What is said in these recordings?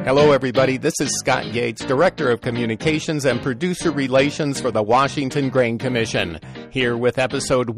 Hello, everybody. This is Scott Yates, Director of Communications and Producer Relations for the Washington Grain Commission, here with episode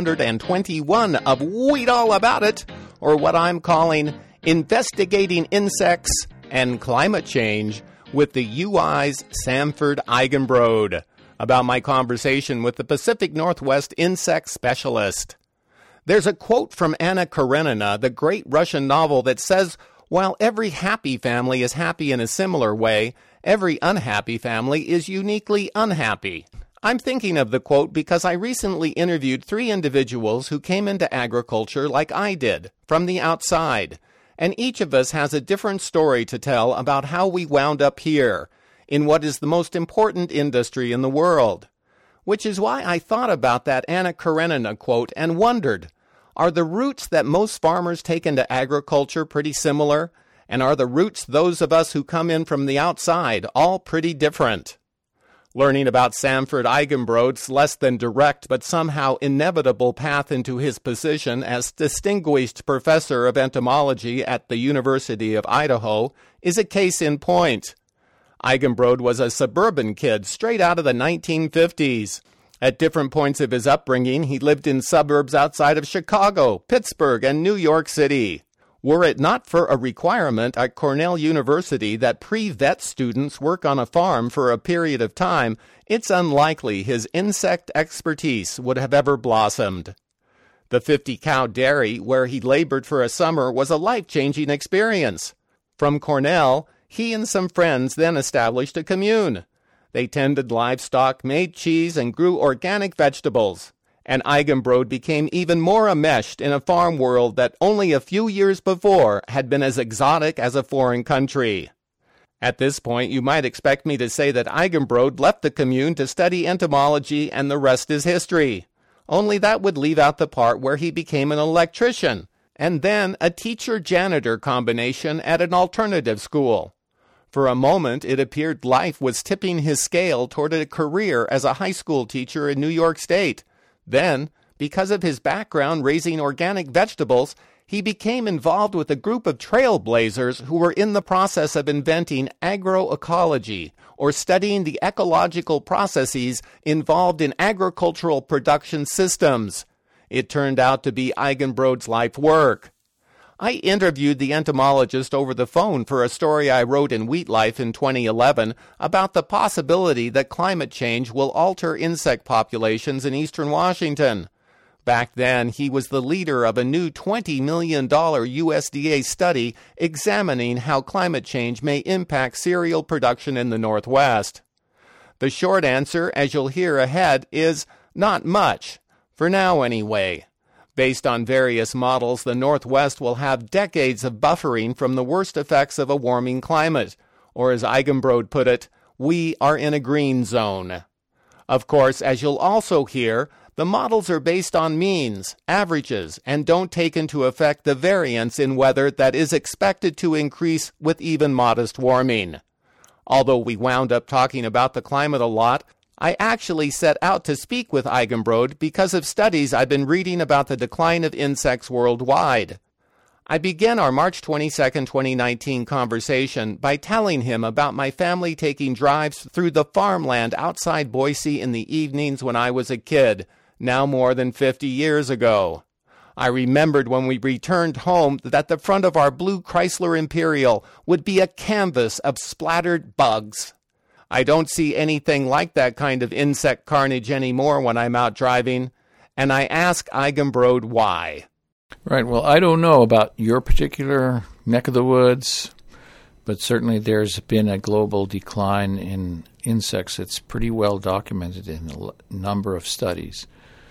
121 of Weed All About It, or what I'm calling Investigating Insects and Climate Change with the UI's Sanford Eigenbrod, about my conversation with the Pacific Northwest insect specialist. There's a quote from Anna Karenina, the great Russian novel, that says, while every happy family is happy in a similar way, every unhappy family is uniquely unhappy. I'm thinking of the quote because I recently interviewed 3 individuals who came into agriculture like I did, from the outside. And each of us has a different story to tell about how we wound up here, in what is the most important industry in the world. Which is why I thought about that Anna Karenina quote and wondered, are the routes that most farmers take into agriculture pretty similar? And are the routes those of us who come in from the outside all pretty different? Learning about Sanford Eigenbrod's less than direct but somehow inevitable path into his position as Distinguished Professor of Entomology at the University of Idaho is a case in point. Eigenbrod was a suburban kid straight out of the 1950s. At different points of his upbringing, he lived in suburbs outside of Chicago, Pittsburgh, and New York City. Were it not for a requirement at Cornell University that pre-vet students work on a farm for a period of time, it's unlikely his insect expertise would have ever blossomed. The 50-cow dairy, where he labored for a summer, was a life-changing experience. From Cornell, he and some friends then established a commune. They tended livestock, made cheese, and grew organic vegetables. And Eigenbrod became even more enmeshed in a farm world that only a few years before had been as exotic as a foreign country. At this point, you might expect me to say that Eigenbrod left the commune to study entomology and the rest is history. Only that would leave out the part where he became an electrician, and then a teacher-janitor combination at an alternative school. For a moment, it appeared life was tipping his scale toward a career as a high school teacher in New York State. Then, because of his background raising organic vegetables, he became involved with a group of trailblazers who were in the process of inventing agroecology, or studying the ecological processes involved in agricultural production systems. It turned out to be Eigenbrod's life work. I interviewed the entomologist over the phone for a story I wrote in Wheat Life in 2011 about the possibility that climate change will alter insect populations in eastern Washington. Back then, he was the leader of a new $20 million USDA study examining how climate change may impact cereal production in the Northwest. The short answer, as you'll hear ahead, is not much. For now, anyway. Based on various models, the Northwest will have decades of buffering from the worst effects of a warming climate. Or as Eigenbrod put it, we are in a green zone. Of course, as you'll also hear, the models are based on means, averages, and don't take into effect the variance in weather that is expected to increase with even modest warming. Although we wound up talking about the climate a lot, I actually set out to speak with Eigenbrod because of studies I've been reading about the decline of insects worldwide. I began our March 22, 2019 conversation by telling him about my family taking drives through the farmland outside Boise in the evenings when I was a kid, now more than 50 years ago. I remembered when we returned home that the front of our blue Chrysler Imperial would be a canvas of splattered bugs. I don't see anything like that kind of insect carnage anymore when I'm out driving, and I ask Eigenbrod why. Right, well, I don't know about your particular neck of the woods, but certainly there's been a global decline in insects. It's pretty well documented in a number of studies,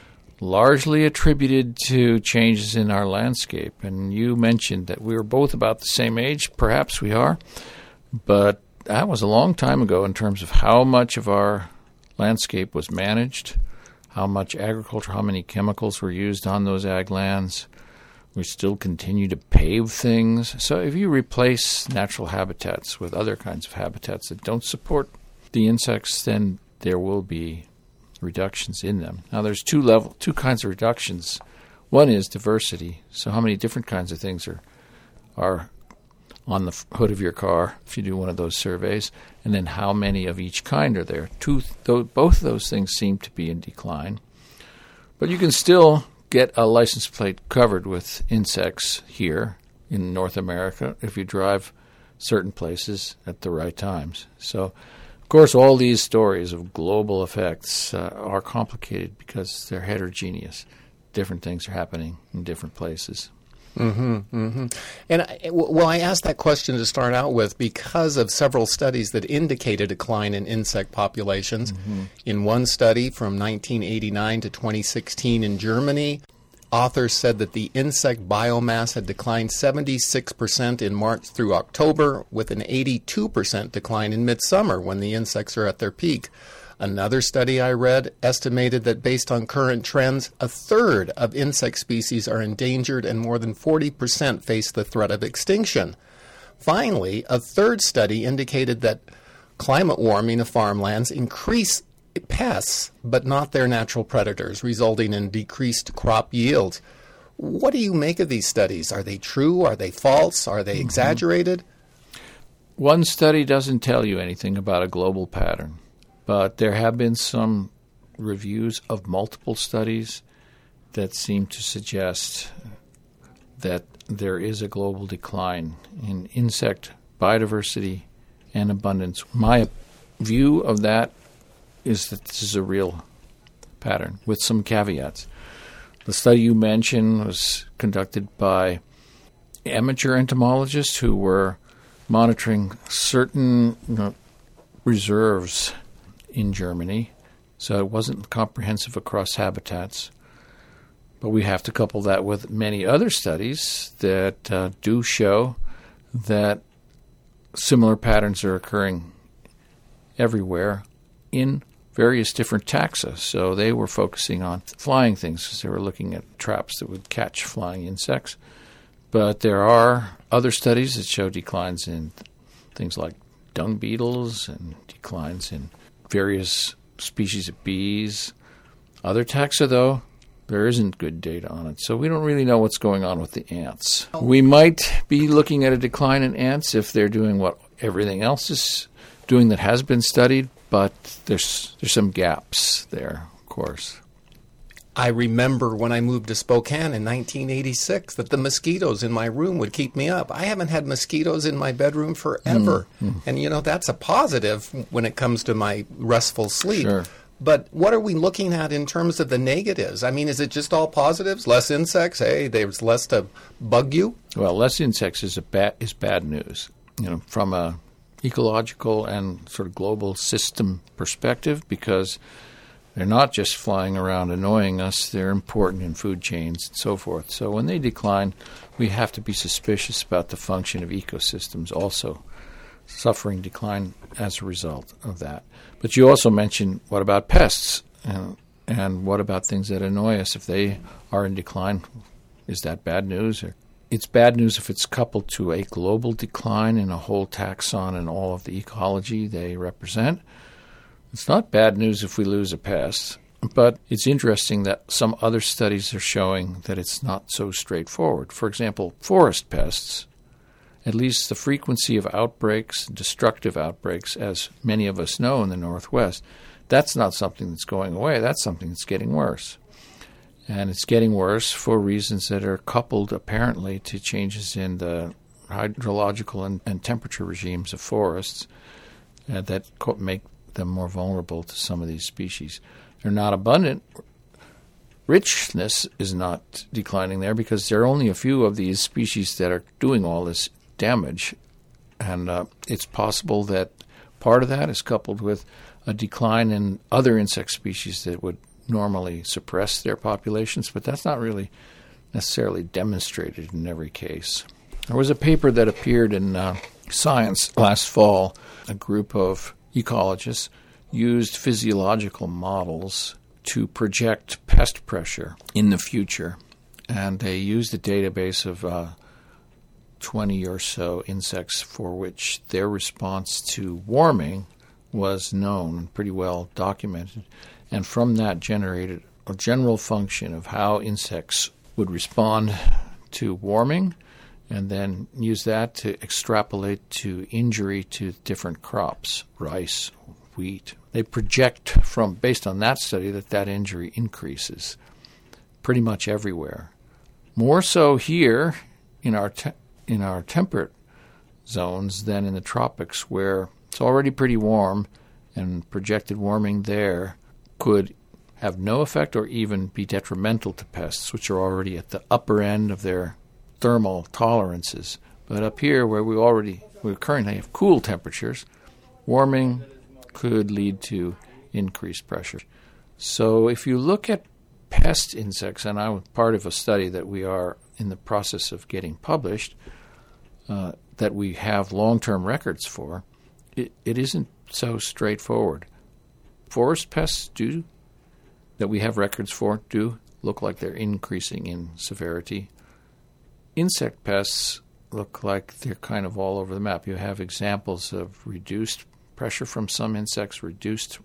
largely attributed to changes in our landscape. And you mentioned that we were both about the same age. Perhaps we are, but that was a long time ago in terms of how much of our landscape was managed, how much agriculture, how many chemicals were used on those ag lands. We still continue to pave things. So if you replace natural habitats with other kinds of habitats that don't support the insects, then there will be reductions in them. Now there's two kinds of reductions. One is diversity. So how many different kinds of things are on the hood of your car if you do one of those surveys, and then how many of each kind are there. Both of those things seem to be in decline. But you can still get a license plate covered with insects here in North America if you drive certain places at the right times. So, of course, all these stories of global effects are complicated because they're heterogeneous. Different things are happening in different places. Mm-hmm, mm-hmm. And I asked that question to start out with because of several studies that indicate a decline in insect populations. Mm-hmm. In one study from 1989 to 2016 in Germany, authors said that the insect biomass had declined 76% in March through October, with an 82% decline in midsummer when the insects are at their peak. Another study I read estimated that based on current trends, a third of insect species are endangered and more than 40% face the threat of extinction. Finally, a third study indicated that climate warming of farmlands increase pests, but not their natural predators, resulting in decreased crop yields. What do you make of these studies? Are they true? Are they false? Are they exaggerated? One study doesn't tell you anything about a global pattern. But there have been some reviews of multiple studies that seem to suggest that there is a global decline in insect biodiversity and abundance. My view of that is that this is a real pattern with some caveats. The study you mentioned was conducted by amateur entomologists who were monitoring certain reserves in Germany, so it wasn't comprehensive across habitats. But we have to couple that with many other studies that do show that similar patterns are occurring everywhere in various different taxa. So they were focusing on flying things because they were looking at traps that would catch flying insects. But there are other studies that show declines in things like dung beetles and declines in various species of bees. Other taxa, though, there isn't good data on it. So we don't really know what's going on with the ants. We might be looking at a decline in ants if they're doing what everything else is doing that has been studied, but there's some gaps there, of course. I remember when I moved to Spokane in 1986 that the mosquitoes in my room would keep me up. I haven't had mosquitoes in my bedroom forever. And, that's a positive when it comes to my restful sleep. Sure. But what are we looking at in terms of the negatives? I mean, is it just all positives? Less insects? Hey, there's less to bug you? Well, less insects is bad news. From a ecological and sort of global system perspective, because they're not just flying around annoying us, they're important in food chains and so forth. So when they decline, we have to be suspicious about the function of ecosystems also suffering decline as a result of that. But you also mentioned, what about pests? And what about things that annoy us? If they are in decline, is that bad news? Or it's bad news if it's coupled to a global decline in a whole taxon and all of the ecology they represent. It's not bad news if we lose a pest, but it's interesting that some other studies are showing that it's not so straightforward. For example, forest pests, at least the frequency of outbreaks, destructive outbreaks, as many of us know in the Northwest, that's not something that's going away. That's something that's getting worse. And it's getting worse for reasons that are coupled, apparently, to changes in the hydrological and temperature regimes of forests that make them more vulnerable to some of these species. They're not abundant. Richness is not declining there because there are only a few of these species that are doing all this damage. And it's possible that part of that is coupled with a decline in other insect species that would normally suppress their populations, but that's not really necessarily demonstrated in every case. There was a paper that appeared in Science last fall. A group of ecologists used physiological models to project pest pressure in the future, and they used a database of 20 or so insects for which their response to warming was known and pretty well documented, and from that generated a general function of how insects would respond to warming and then use that to extrapolate to injury to different crops, rice, wheat. They project based on that study that injury increases pretty much everywhere. More so here in our temperate zones than in the tropics, where it's already pretty warm, and projected warming there could have no effect or even be detrimental to pests, which are already at the upper end of their thermal tolerances. But up here, where we currently have cool temperatures, warming could lead to increased pressure. So if you look at pest insects, and I'm part of a study that we are in the process of getting published, that we have long-term records for, it isn't so straightforward. Forest pests that we have records for do look like they're increasing in severity. Insect pests look like they're kind of all over the map. You have examples of reduced pressure from some insects, reduced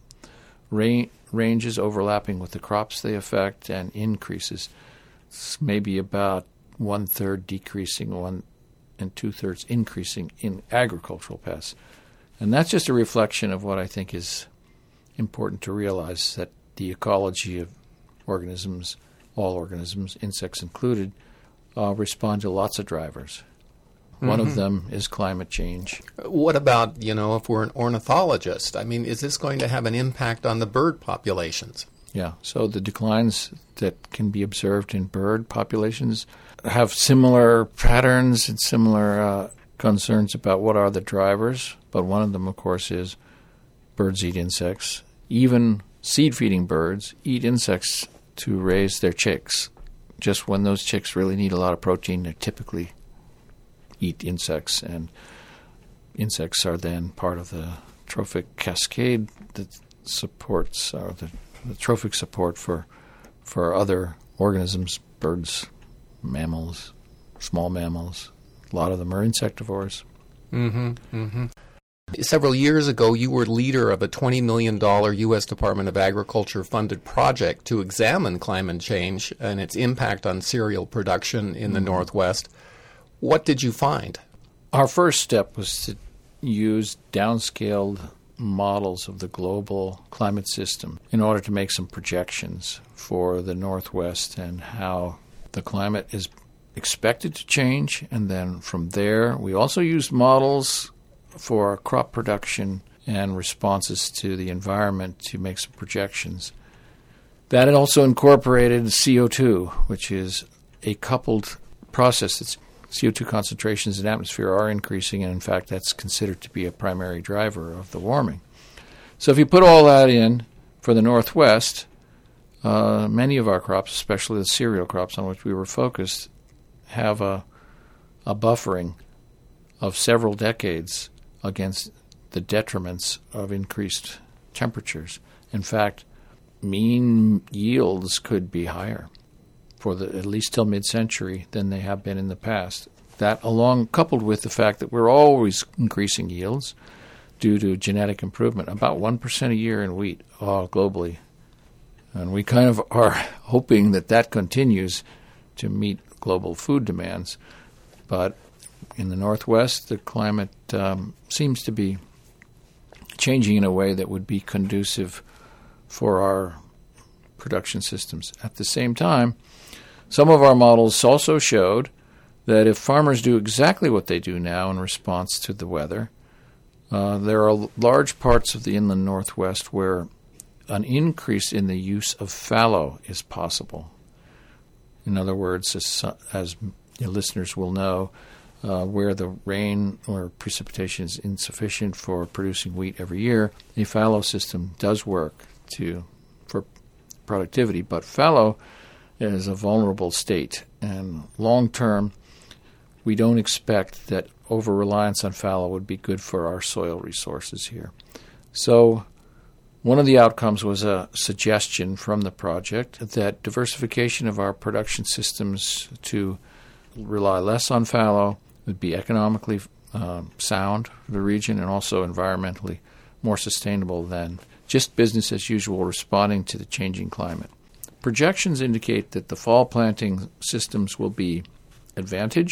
ranges overlapping with the crops they affect, and increases. It's maybe about 1/3 decreasing, 1 2/3 increasing in agricultural pests. And that's just a reflection of what I think is important to realize, that the ecology of organisms, all organisms, insects included, respond to lots of drivers. One of them is climate change. What about, if we're an ornithologist? I mean, is this going to have an impact on the bird populations? Yeah, so the declines that can be observed in bird populations have similar patterns and similar concerns about what are the drivers. But one of them, of course, is birds eat insects. Even seed-feeding birds eat insects to raise their chicks. Just when those chicks really need a lot of protein, they typically eat insects, and insects are then part of the trophic cascade that supports the trophic support for other organisms, birds, mammals, small mammals. A lot of them are insectivores. Several years ago, you were leader of a $20 million U.S. Department of Agriculture funded project to examine climate change and its impact on cereal production in the Northwest. What did you find? Our first step was to use downscaled models of the global climate system in order to make some projections for the Northwest and how the climate is expected to change. And then from there, we also used models for crop production and responses to the environment to make some projections. That had also incorporated CO2, which is a coupled process. That's CO2 concentrations in the atmosphere are increasing, and in fact that's considered to be a primary driver of the warming. So if you put all that in for the Northwest, many of our crops, especially the cereal crops on which we were focused, have a buffering of several decades against the detriments of increased temperatures. In fact, mean yields could be higher for at least till mid-century than they have been in the past. That coupled with the fact that we're always increasing yields due to genetic improvement, about 1% a year in wheat globally. And we kind of are hoping that continues to meet global food demands. But in the Northwest, the climate seems to be changing in a way that would be conducive for our production systems. At the same time, some of our models also showed that if farmers do exactly what they do now in response to the weather, there are large parts of the inland Northwest where an increase in the use of fallow is possible. In other words, as your listeners will know, where the rain or precipitation is insufficient for producing wheat every year, a fallow system does work for productivity. But fallow is a vulnerable state, and long-term, we don't expect that over-reliance on fallow would be good for our soil resources here. So one of the outcomes was a suggestion from the project that diversification of our production systems to rely less on fallow would be economically sound for the region and also environmentally more sustainable than just business as usual responding to the changing climate. Projections indicate that the fall planting systems will be advantaged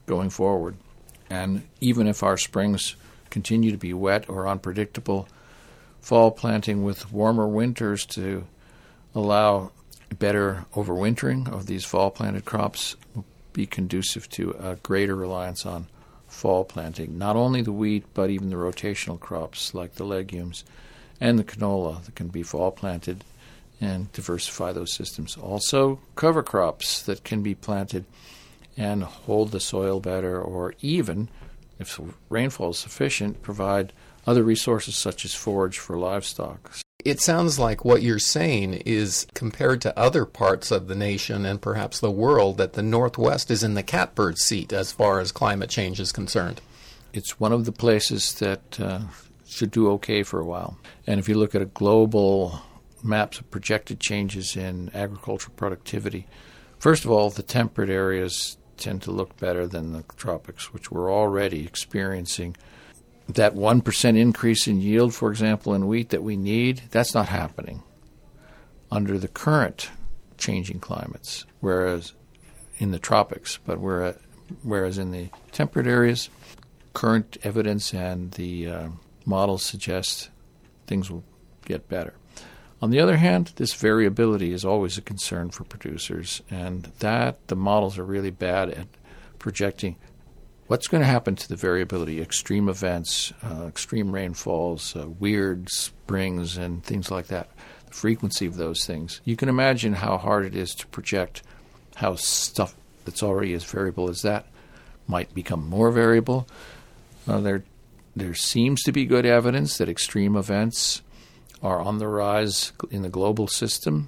going forward. And even if our springs continue to be wet or unpredictable, fall planting with warmer winters to allow better overwintering of these fall-planted crops will be conducive to a greater reliance on fall planting, not only the wheat, but even the rotational crops like the legumes and the canola that can be fall-planted and diversify those systems. Also, cover crops that can be planted and hold the soil better, or even, if rainfall is sufficient, provide other resources such as forage for livestock. It sounds like what you're saying is, compared to other parts of the nation and perhaps the world, that the Northwest is in the catbird seat as far as climate change is concerned. It's one of the places that should do okay for a while. And if you look at a global maps of projected changes in agricultural productivity, first of all, the temperate areas tend to look better than the tropics, which we're already experiencing. That 1% increase in yield, for example, in wheat that we need, that's not happening under the current changing climates, whereas in the tropics. But whereas in the temperate areas, current evidence and the models suggest things will get better. On the other hand, this variability is always a concern for producers, and that the models are really bad at projecting what's going to happen to the variability, extreme events, extreme rainfalls, weird springs, and things like that, the frequency of those things. You can imagine how hard it is to project how stuff that's already as variable as that might become more variable. There seems to be good evidence that extreme events are on the rise in the global system.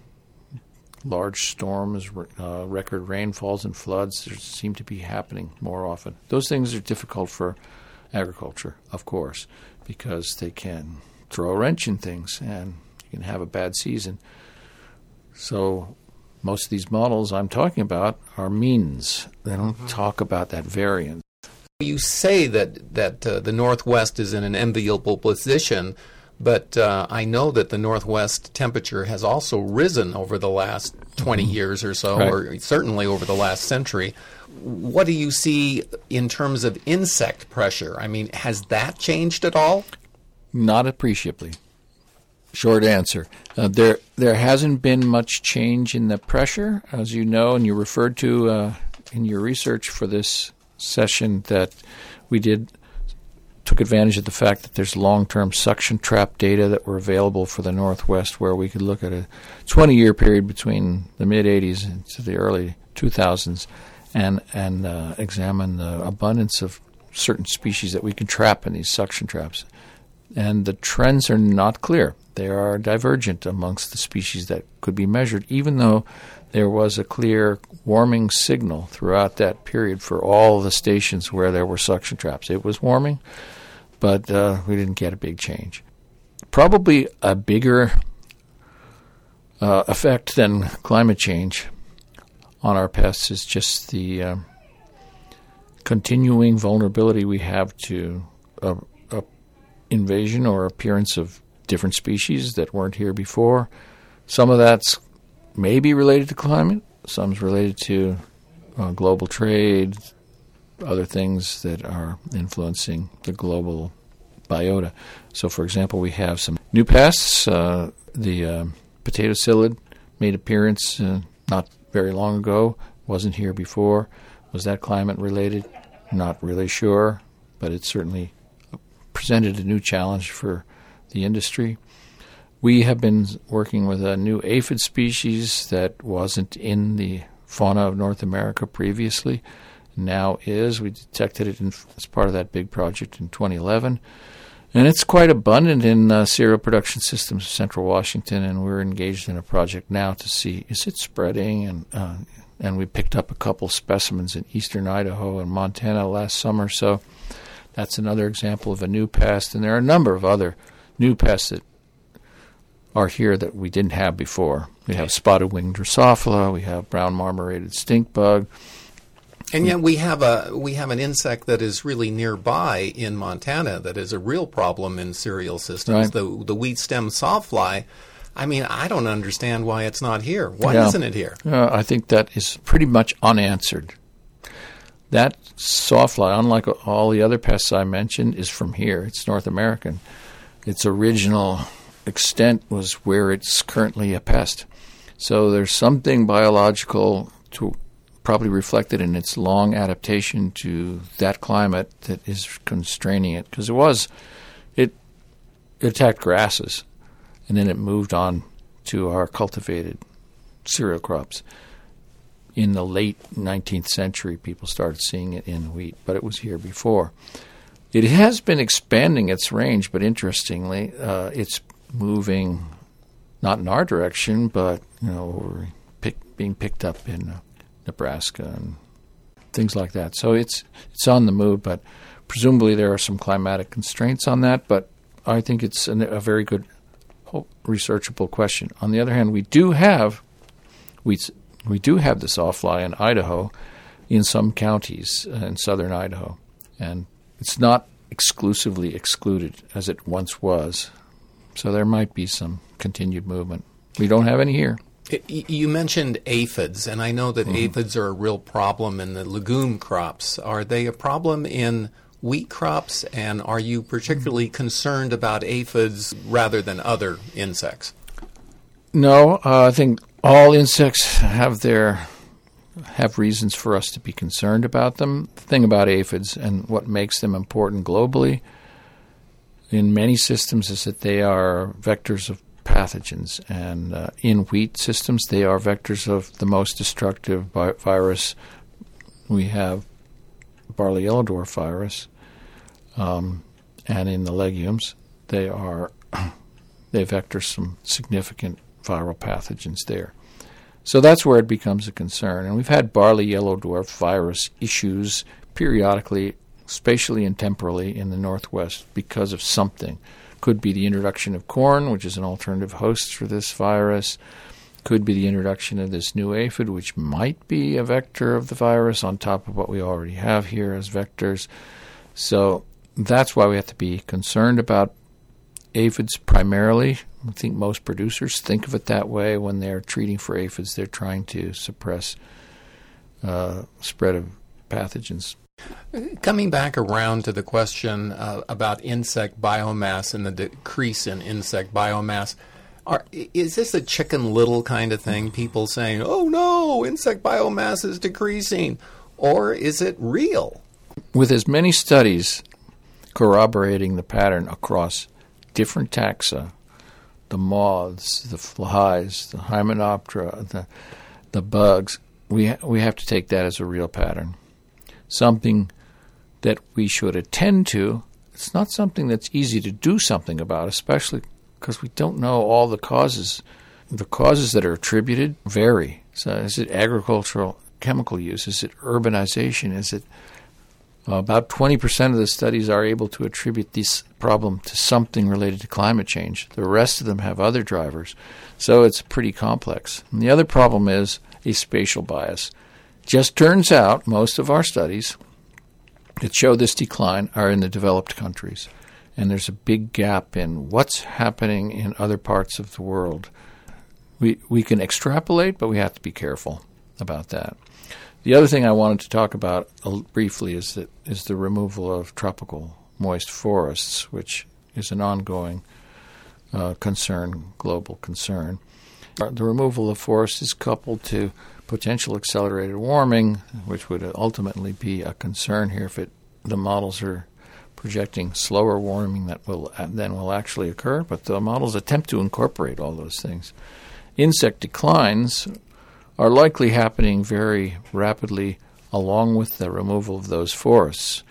Large storms, record rainfalls and floods seem to be happening more often. Those things are difficult for agriculture, of course, because they can throw a wrench in things and you can have a bad season. So most of these models I'm talking about are means. They don't talk about that variance. You say that the Northwest is in an enviable position, but I know that the Northwest temperature has also risen over the last 20 years or so, right, or certainly over the last century. What do you see in terms of insect pressure? I mean, has that changed at all? Not appreciably. Short answer. There hasn't been much change in the pressure, as you know, and you referred to in your research for this session that we took advantage of the fact that there's long-term suction trap data that were available for the Northwest, where we could look at a 20-year period between the mid-'80s and to the early 2000s and examine the abundance of certain species that we can trap in these suction traps. And the trends are not clear. They are divergent amongst the species that could be measured, even though there was a clear warming signal throughout that period for all the stations where there were suction traps. It was warming, but we didn't get a big change. Probably a bigger effect than climate change on our pests is just the continuing vulnerability we have to invasion or appearance of different species that weren't here before. Some of that's maybe related to climate, some's related to global trade, other things that are influencing the global biota. So, for example, we have some new pests. The potato psyllid made appearance not very long ago, wasn't here before. Was that climate related? Not really sure, but it certainly presented a new challenge for the industry. We have been working with a new aphid species that wasn't in the fauna of North America previously, now is. We detected it as part of that big project in 2011. And it's quite abundant in cereal production systems of central Washington, and we're engaged in a project now to see, is it spreading? And we picked up a couple specimens in eastern Idaho and Montana last summer, so that's another example of a new pest. And there are a number of other new pests that are here that we didn't have before. We have spotted-winged Drosophila, we have brown marmorated stink bug. And yet we have an insect that is really nearby in Montana that is a real problem in cereal systems, right, the wheat stem sawfly. I mean, I don't understand why it's not here. Why isn't it here? I think that is pretty much unanswered. That sawfly, unlike all the other pests I mentioned, is from here. It's North American. Its original extent was where it's currently a pest. So there's something biological probably reflected in its long adaptation to that climate that is constraining it. Because it attacked grasses, and then it moved on to our cultivated cereal crops. In the late 19th century, people started seeing it in wheat, but it was here before. It has been expanding its range, but interestingly, it's moving not in our direction, but being picked up in Nebraska and things like that. So it's on the move, but presumably there are some climatic constraints on that. But I think it's a very good researchable question. On the other hand, we do have the sawfly in Idaho, in some counties in southern Idaho, and it's not exclusively excluded as it once was. So there might be some continued movement. We don't have any here. You mentioned aphids, and I know that aphids are a real problem in the legume crops. Are they a problem in wheat crops, and are you particularly concerned about aphids rather than other insects? No, I think all insects have reasons for us to be concerned about them. The thing about aphids and what makes them important globally in many systems is that they are vectors of pathogens, and in wheat systems they are vectors of the most destructive virus. We have barley yellow dwarf virus, and in the legumes they vector some significant viral pathogens there. So that's where it becomes a concern. And we've had barley yellow dwarf virus issues periodically, spatially and temporally in the Northwest because of something. Could be the introduction of corn, which is an alternative host for this virus. Could be the introduction of this new aphid, which might be a vector of the virus on top of what we already have here as vectors. So that's why we have to be concerned about aphids primarily. I think most producers think of it that way when they're treating for aphids. They're trying to suppress spread of pathogens. Coming back around to the question about insect biomass and the decrease in insect biomass, is this a Chicken Little kind of thing? People saying, oh no, insect biomass is decreasing. Or is it real? With as many studies corroborating the pattern across different taxa, the moths, the flies, the Hymenoptera, the bugs, we have to take that as a real pattern. Something that we should attend to. It's not something that's easy to do something about, especially because we don't know all the causes. The causes that are attributed vary. So is it agricultural chemical use? Is it urbanization? Is it about 20% of the studies are able to attribute this problem to something related to climate change. The rest of them have other drivers. So it's pretty complex. And the other problem is a spatial bias. Just turns out most of our studies that show this decline are in the developed countries. And there's a big gap in what's happening in other parts of the world. We can extrapolate, but we have to be careful about that. The other thing I wanted to talk about briefly is the removal of tropical moist forests, which is an ongoing concern, global concern. The removal of forests is coupled to potential accelerated warming, which would ultimately be a concern here if the models are projecting slower warming than will actually occur, but the models attempt to incorporate all those things. Insect declines are likely happening very rapidly along with the removal of those forests.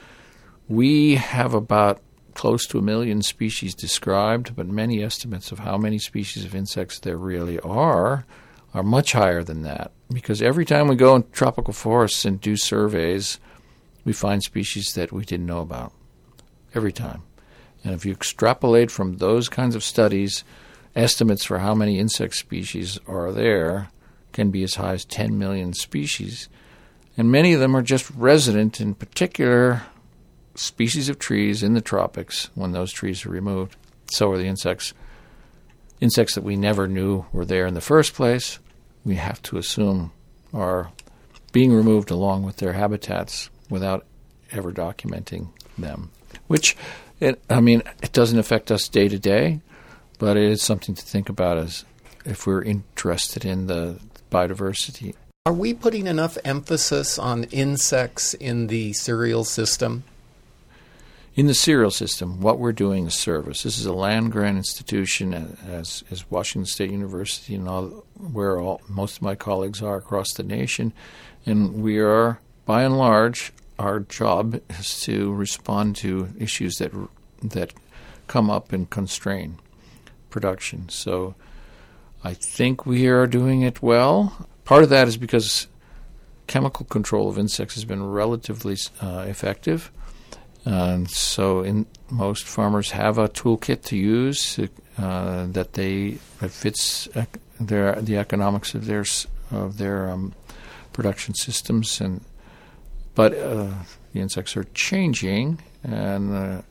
We have about close to 1 million species described, but many estimates of how many species of insects there really are much higher than that. Because every time we go in tropical forests and do surveys, we find species that we didn't know about. Every time. And if you extrapolate from those kinds of studies, estimates for how many insect species are there can be as high as 10 million species. And many of them are just resident in particular species of trees in the tropics when those trees are removed. So are the insects. Insects that we never knew were there in the first place, we have to assume are being removed along with their habitats without ever documenting them, which, it doesn't affect us day to day, but it is something to think about as if we're interested in the biodiversity. Are we putting enough emphasis on insects in the cereal system? In the cereal system, what we're doing is service. This is a land-grant institution, as Washington State University and where most of my colleagues are across the nation, and we are, by and large, our job is to respond to issues that come up and constrain production. So I think we are doing it well. Part of that is because chemical control of insects has been relatively effective. And so most farmers have a toolkit to use that fits the economics of their production systems. But the insects are changing, and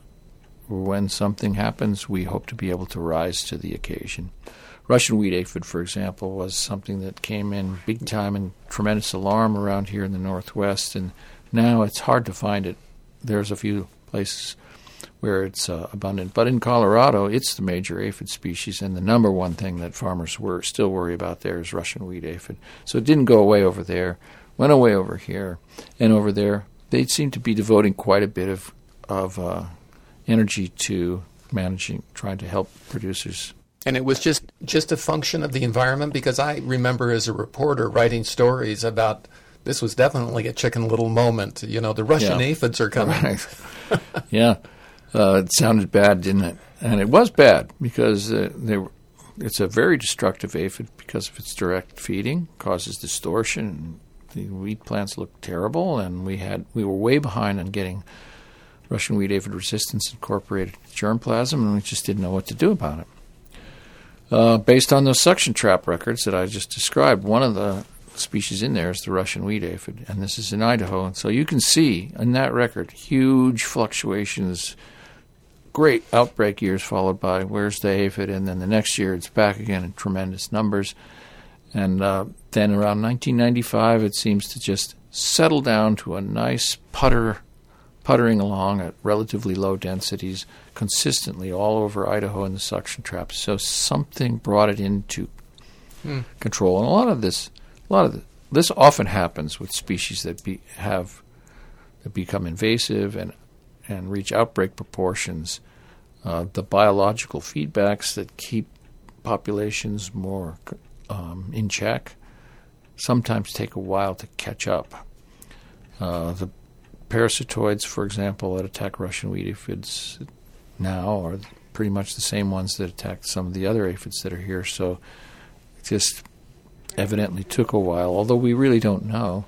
when something happens, we hope to be able to rise to the occasion. Russian wheat aphid, for example, was something that came in big time and tremendous alarm around here in the Northwest, and now it's hard to find it. There's a few places where it's abundant, but in Colorado, it's the major aphid species, and the number one thing that farmers still worry about there is Russian wheat aphid. So it didn't go away over there, went away over here, and over there they seem to be devoting quite a bit of energy to trying to help producers. And it was just a function of the environment, because I remember as a reporter writing stories about this was definitely a Chicken Little moment. The Russian aphids are coming. Right. Yeah. It sounded bad, didn't it? And it was bad because it's a very destructive aphid because of its direct feeding, causes distortion. The wheat plants look terrible, and we were way behind on getting Russian wheat aphid resistance incorporated germplasm, and we just didn't know what to do about it. Based on those suction trap records that I just described, one of the species in there is the Russian wheat aphid, and this is in Idaho. And so you can see in that record huge fluctuations, great outbreak years followed by where's the aphid, and then the next year it's back again in tremendous numbers. And then around 1995 it seems to just settle down to a nice puttering along at relatively low densities consistently all over Idaho in the suction traps. So something brought it into control. And a lot of this often happens with species that become invasive and reach outbreak proportions. The biological feedbacks that keep populations more in check sometimes take a while to catch up. The parasitoids, for example, that attack Russian wheat aphids now are pretty much the same ones that attack some of the other aphids that are here. So it just evidently took a while, although we really don't know.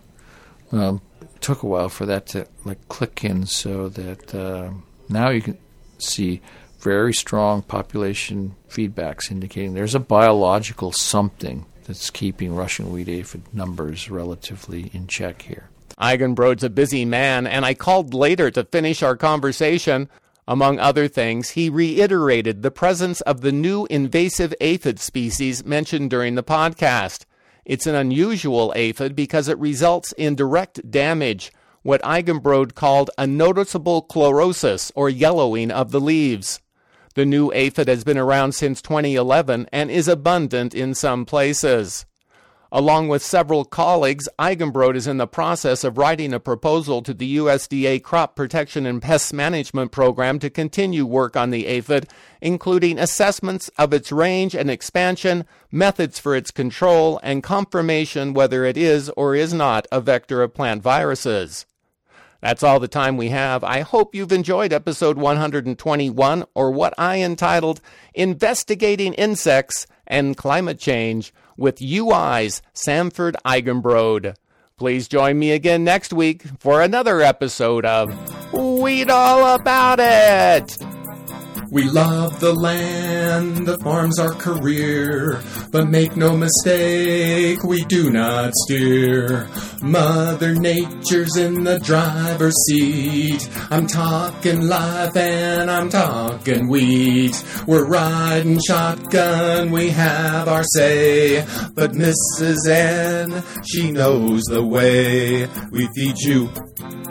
It took a while for that to click in, so that now you can see very strong population feedbacks indicating there's a biological something that's keeping Russian wheat aphid numbers relatively in check here. Eigenbrode's a busy man, and I called later to finish our conversation. Among other things, he reiterated the presence of the new invasive aphid species mentioned during the podcast. It's an unusual aphid because it results in direct damage, what Eigenbrode called a noticeable chlorosis, or yellowing of the leaves. The new aphid has been around since 2011 and is abundant in some places. Along with several colleagues, Eigenbrode is in the process of writing a proposal to the USDA Crop Protection and Pest Management Program to continue work on the aphid, including assessments of its range and expansion, methods for its control, and confirmation whether it is or is not a vector of plant viruses. That's all the time we have. I hope you've enjoyed episode 121, or what I entitled Investigating Insects and Climate Change, with UI's Sanford Eigenbrode. Please join me again next week for another episode of Weed All About It! We love the land, the farm's our career, but make no mistake, we do not steer. Mother Nature's in the driver's seat. I'm talking life and I'm talking wheat. We're riding shotgun, we have our say, but Mrs. N, she knows the way. We feed you